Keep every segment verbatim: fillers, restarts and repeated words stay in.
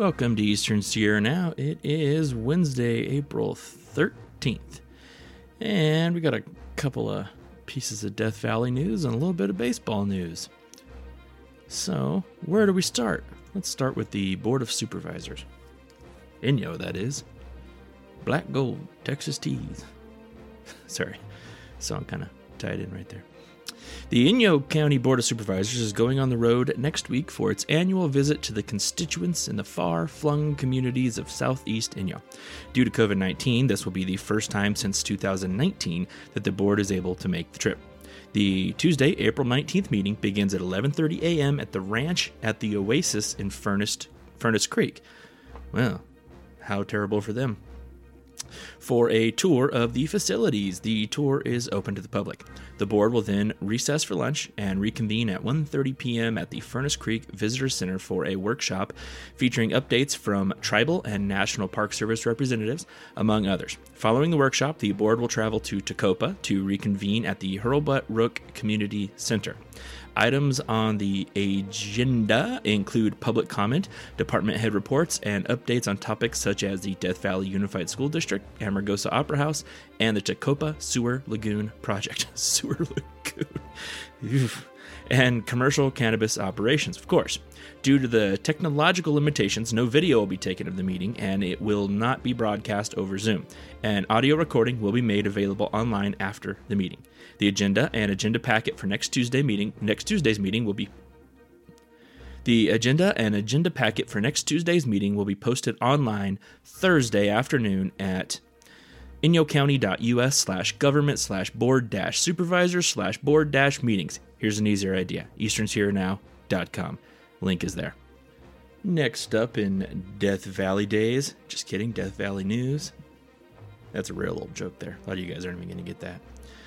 Welcome to Eastern Sierra Now. It is Wednesday, April thirteenth. And we got a couple of pieces of Death Valley news and a little bit of baseball news. So, where do we start? Let's start with the Board of Supervisors. Inyo, that is. Black Gold, Texas Teas. Sorry, song kind of tied in right there. The Inyo County Board of Supervisors is going on the road next week for its annual visit to the constituents in the far-flung communities of southeast Inyo. Due to covid nineteen, this will be the first time since two thousand nineteen that the board is able to make the trip. The Tuesday, April nineteenth meeting begins at eleven thirty a.m. at the ranch at the Oasis in Furnace, Furnace Creek. Well, how terrible for them. For a tour of the facilities, the tour is open to the public. The board will then recess for lunch and reconvene at one thirty p.m. at the Furnace Creek Visitor Center for a workshop featuring updates from tribal and National Park Service representatives, among others. Following the workshop, the board will travel to Tacopa to reconvene at the Hurlbut Rook Community Center. Items on the agenda include public comment, department head reports, and updates on topics such as the Death Valley Unified School District, Amargosa Opera House, and the Tacopa Sewer Lagoon Project. Sewer Lagoon. And commercial cannabis operations, of course. Due to the technological limitations, no video will be taken of the meeting, and it will not be broadcast over Zoom. An audio recording will be made available online after the meeting. The agenda and agenda packet for next Tuesday meeting, next Tuesday's meeting will be The agenda and agenda packet for next Tuesday's meeting will be posted online Thursday afternoon at inyocounty.us slash government slash board dash supervisors slash board dash meetings. Here's an easier idea. eastern sierra now dot com. Link is there. Next up in Death Valley days. Just kidding. Death Valley news. That's a real old joke there. A lot of you guys aren't even going to get that.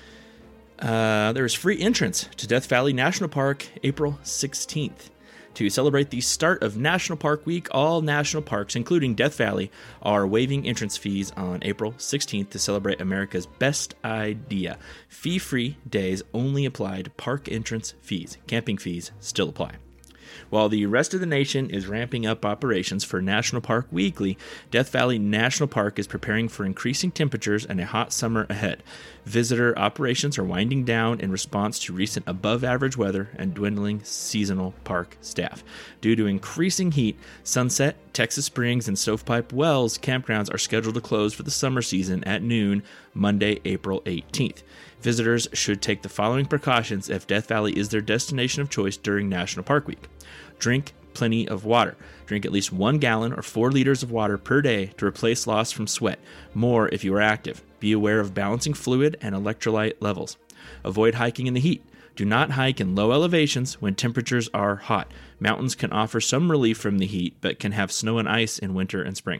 Uh, there is free entrance to Death Valley National Park April sixteenth. To celebrate the start of National Park Week, all national parks, including Death Valley, are waiving entrance fees on April sixteenth to celebrate America's best idea. Fee-free days only apply to park entrance fees. Camping fees still apply. While the rest of the nation is ramping up operations for National Park Weekly, Death Valley National Park is preparing for increasing temperatures and a hot summer ahead. Visitor operations are winding down in response to recent above-average weather and dwindling seasonal park staff. Due to increasing heat, Sunset, Texas Springs, and Stovepipe Wells campgrounds are scheduled to close for the summer season at noon, Monday, April eighteenth. Visitors should take the following precautions if Death Valley is their destination of choice during National Park Week. Drink plenty of water. Drink at least one gallon or four liters of water per day to replace loss from sweat. More if you are active. Be aware of balancing fluid and electrolyte levels. Avoid hiking in the heat. Do not hike in low elevations when temperatures are hot. Mountains can offer some relief from the heat, but can have snow and ice in winter and spring.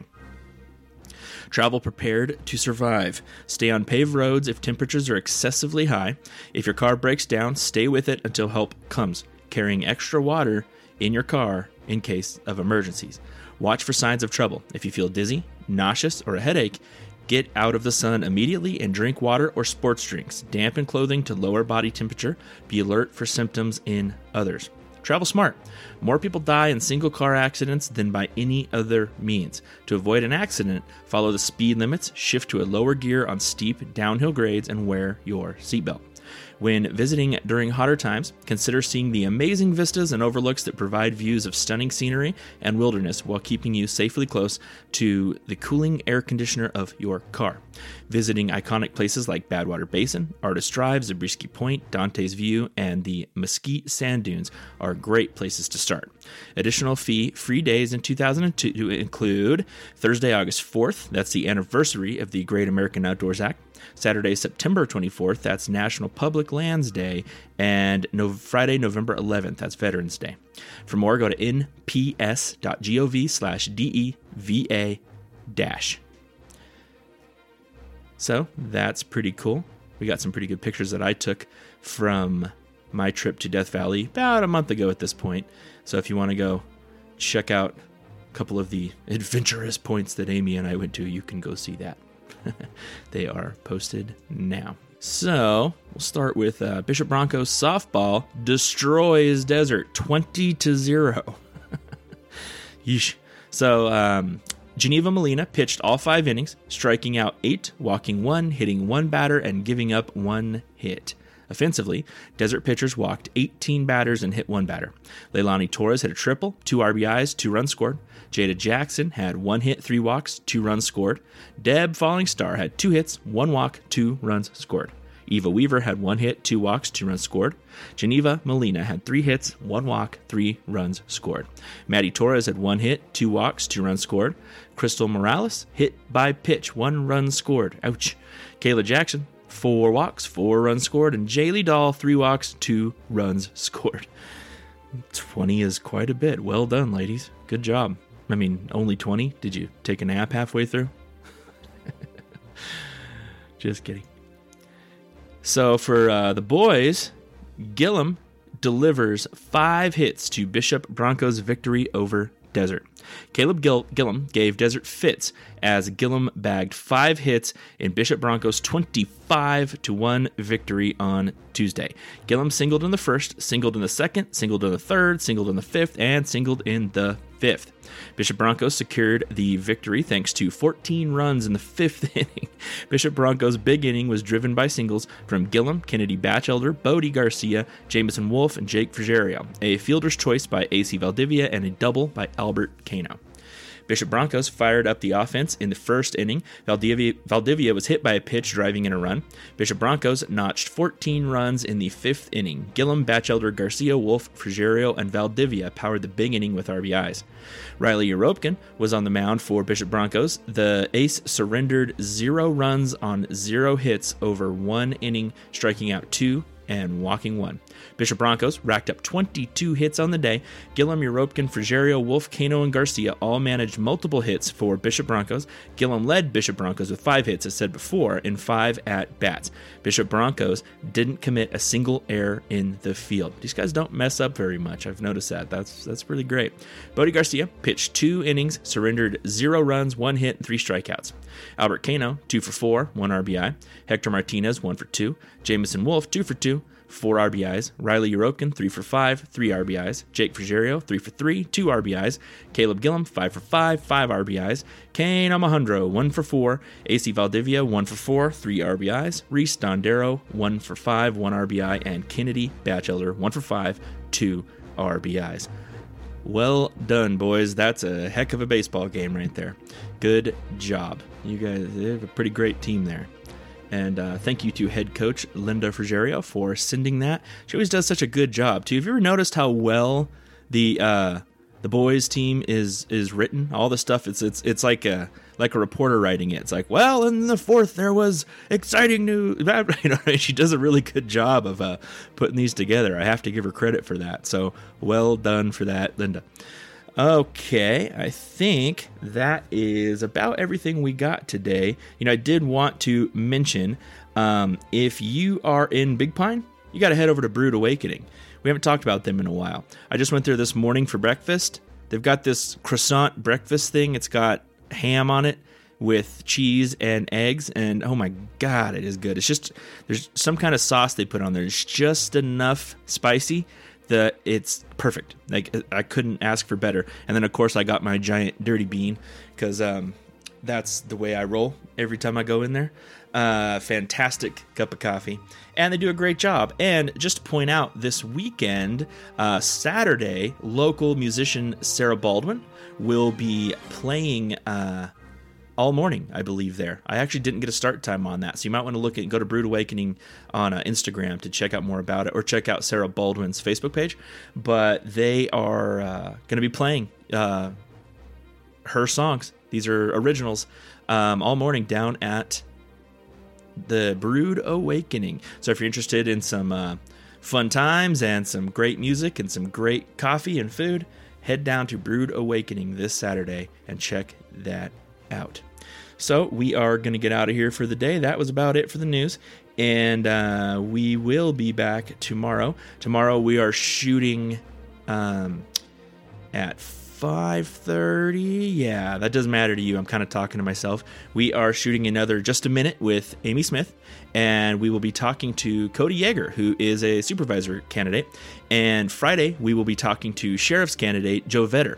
Travel prepared to survive. Stay on paved roads if temperatures are excessively high. If your car breaks down, stay with it until help comes. Carrying extra water in your car in case of emergencies. Watch for signs of trouble. If you feel dizzy, nauseous, or a headache, get out of the sun immediately and drink water or sports drinks. Dampen clothing to lower body temperature. Be alert for symptoms in others. Travel smart. More people die in single car accidents than by any other means. To avoid an accident, follow the speed limits, shift to a lower gear on steep downhill grades, and wear your seatbelt. When visiting during hotter times, consider seeing the amazing vistas and overlooks that provide views of stunning scenery and wilderness while keeping you safely close to the cooling air conditioner of your car. Visiting iconic places like Badwater Basin, Artist Drive, Zabriskie Point, Dante's View, and the Mesquite Sand Dunes are great places to start. Additional fee-free days in two thousand two include Thursday, August fourth, that's the anniversary of the Great American Outdoors Act. Saturday, September twenty-fourth, that's National Public Lands Day, and no, Friday, November eleventh, that's Veterans Day. For more, go to nps.gov slash DEVA dash. So that's pretty cool. We got some pretty good pictures that I took from my trip to Death Valley about a month ago at this point. So if you want to go check out a couple of the adventurous points that Amy and I went to, you can go see that. They are posted now. So we'll start with uh, Bishop Broncos softball destroys Desert twenty to zero. Yeesh. So um, Geneva Molina pitched all five innings, striking out eight, walking one, hitting one batter, and giving up one hit. Offensively, Desert pitchers walked eighteen batters and hit one batter. Leilani Torres hit a triple, two R B Is, two runs scored. Jada Jackson had one hit, three walks, two runs scored. Deb Falling Star had two hits, one walk, two runs scored. Eva Weaver had one hit, two walks, two runs scored. Geneva Molina had three hits, one walk, three runs scored. Maddie Torres had one hit, two walks, two runs scored. Crystal Morales hit by pitch, one run scored. Ouch. Kayla Jackson, four walks, four runs scored. And Jaylee Dahl, three walks, two runs scored. twenty is quite a bit. Well done, ladies. Good job. I mean, only twenty? Did you take a nap halfway through? Just kidding. So for uh, the boys, Gillum delivers five hits to Bishop Broncos' victory over Desert. Caleb Gil- Gillum gave Desert fits as Gillum bagged five hits in Bishop Broncos' twenty-five to one victory on Tuesday. Gillum singled in the first, singled in the second, singled in the third, singled in the fifth, and singled in the fifth. Bishop Broncos secured the victory thanks to fourteen runs in the fifth inning. Bishop Broncos' big inning was driven by singles from Gillum, Kennedy Batchelder, Bodie Garcia, Jamison Wolf, and Jake Frigerio, a fielder's choice by A C Valdivia, and a double by Albert Cano. Bishop Broncos fired up the offense in the first inning. Valdivia, Valdivia was hit by a pitch driving in a run. Bishop Broncos notched fourteen runs in the fifth inning. Gillum, Batchelder, Garcia, Wolf, Frigerio, and Valdivia powered the big inning with R B Is. Riley Uropkin was on the mound for Bishop Broncos. The ace surrendered zero runs on zero hits over one inning, striking out two and walking one. Bishop Broncos racked up twenty-two hits on the day. Gillum, Uropkin, Frigerio, Wolf, Cano, and Garcia all managed multiple hits for Bishop Broncos. Gillum led Bishop Broncos with five hits, as said before, in five at-bats. Bishop Broncos didn't commit a single error in the field. These guys don't mess up very much. I've noticed that. That's that's really great. Bodie Garcia pitched two innings, surrendered zero runs, one hit, and three strikeouts. Albert Cano, two for four, one R B I. Hector Martinez, one for two. Jamison Wolf, two for two, four R B Is. Riley Uropkin, three for five, three R B Is. Jake Frigerio, three for three, two R B Is. Caleb Gillum, five for five, five R B Is. Kane Alejandro, one for four. A C Valdivia, one for four, three R B Is. Reese Dondero, one for five, one R B I. And Kennedy Batchelder, one for five, two R B Is. Well done, boys. That's a heck of a baseball game right there. Good job. You guys have a pretty great team there. And uh, thank you to head coach Linda Frigerio for sending that. She always does such a good job, too. Have you ever noticed how well the uh, the boys team is is written? All the stuff, it's it's it's like a like a reporter writing it. It's like, well, in the fourth there was exciting news. You know, she does a really good job of uh, putting these together. I have to give her credit for that. So well done for that, Linda. Okay, I think that is about everything we got today. You know, I did want to mention, um, if you are in Big Pine, you got to head over to Brewed Awakening. We haven't talked about them in a while. I just went there this morning for breakfast. They've got this croissant breakfast thing. It's got ham on it with cheese and eggs, and oh my God, it is good. It's just, there's some kind of sauce they put on there. It's just enough spicy that it's perfect. Like, I couldn't ask for better. And then, of course, I got my giant dirty bean because um, that's the way I roll every time I go in there. Uh, fantastic cup of coffee. And they do a great job. And just to point out, this weekend, uh, Saturday, local musician Sarah Baldwin will be playing uh, all morning, I believe, there. I actually didn't get a start time on that, so you might want to look at go to Brewed Awakening on uh, Instagram to check out more about it, or check out Sarah Baldwin's Facebook page. But they are uh, going to be playing uh, her songs. These are originals um, all morning down at the Brewed Awakening. So if you're interested in some uh, fun times and some great music and some great coffee and food, head down to Brewed Awakening this Saturday and check that out. So we are going to get out of here for the day. That was about it for the news. And uh, we will be back tomorrow. Tomorrow we are shooting um, at five thirty. Yeah, that doesn't matter to you. I'm kind of talking to myself. We are shooting another Just a Minute with Amy Smith. And we will be talking to Cody Yeager, who is a supervisor candidate. And Friday, we will be talking to sheriff's candidate Joe Vetter.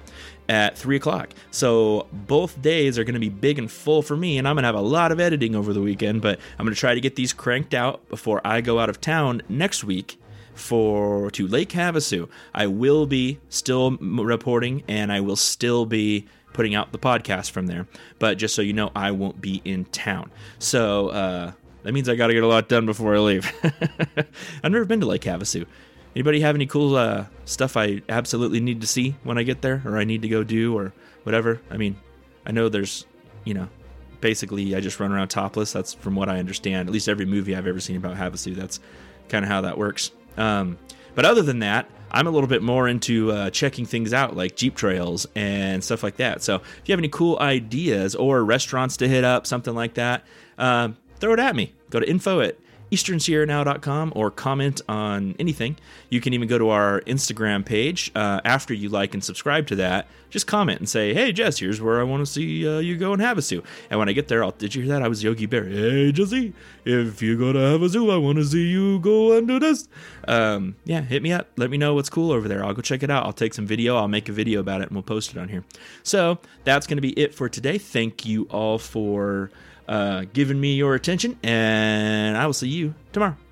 at three o'clock. So both days are going to be big and full for me, and I'm going to have a lot of editing over the weekend, but I'm going to try to get these cranked out before I go out of town next week for to Lake Havasu. I will be still reporting, and I will still be putting out the podcast from there. But just so you know, I won't be in town. So uh, that means I got to get a lot done before I leave. I've never been to Lake Havasu. Anybody have any cool uh, stuff I absolutely need to see when I get there, or I need to go do, or whatever? I mean, I know there's, you know, basically I just run around topless. That's from what I understand. At least every movie I've ever seen about Havasu, that's kind of how that works. Um, but other than that, I'm a little bit more into uh, checking things out, like Jeep trails and stuff like that. So if you have any cool ideas or restaurants to hit up, something like that, uh, throw it at me. Go to info at eastern sierra now dot com or comment on anything. You can even go to our Instagram page uh, after you like and subscribe to that. Just comment and say, hey, Jess, here's where I want to see uh, you go in Havasu. And when I get there, I'll, did you hear that? I was Yogi Bear. Hey, Jesse, if you go to Havasu, I want to see you go and do this. Um, yeah, hit me up. Let me know what's cool over there. I'll go check it out. I'll take some video. I'll make a video about it, and we'll post it on here. So that's going to be it for today. Thank you all for Uh, giving me your attention, and I will see you tomorrow.